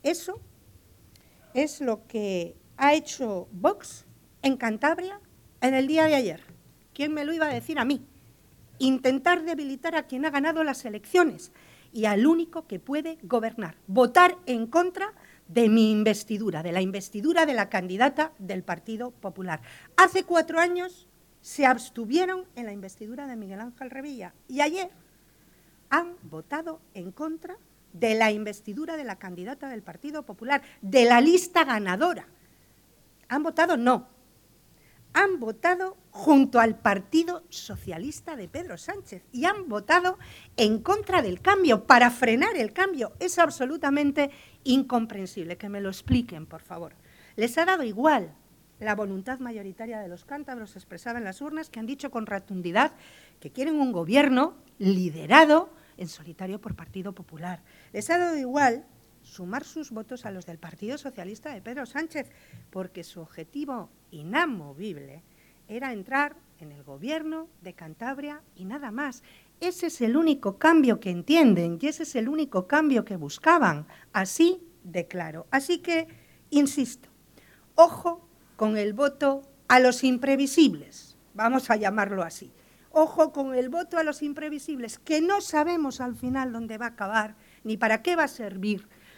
Eso es lo que ha hecho Vox en Cantabria en el día de ayer. ¿Quién me lo iba a decir a mí? Intentar debilitar a quien ha ganado las elecciones y al único que puede gobernar. Votar en contra de mi investidura, de la investidura de la candidata del Partido Popular. Hace 4 años se abstuvieron en la investidura de Miguel Ángel Revilla y ayer han votado en contra de la investidura de la candidata del Partido Popular, de la lista ganadora. Han votado no. Han votado junto al Partido Socialista de Pedro Sánchez y han votado en contra del cambio, para frenar el cambio. Es absolutamente incomprensible. Que me lo expliquen, por favor. Les ha dado igual la voluntad mayoritaria de los cántabros expresada en las urnas, que han dicho con rotundidad que quieren un gobierno liderado en solitario por Partido Popular. Les ha dado igual sumar sus votos a los del Partido Socialista de Pedro Sánchez, porque su objetivo inamovible era entrar en el gobierno de Cantabria y nada más. Ese es el único cambio que entienden y ese es el único cambio que buscaban, así de claro. Así que, insisto, ojo con el voto a los imprevisibles, vamos a llamarlo así. Ojo con el voto a los imprevisibles, que no sabemos al final dónde va a acabar ni para qué va a servir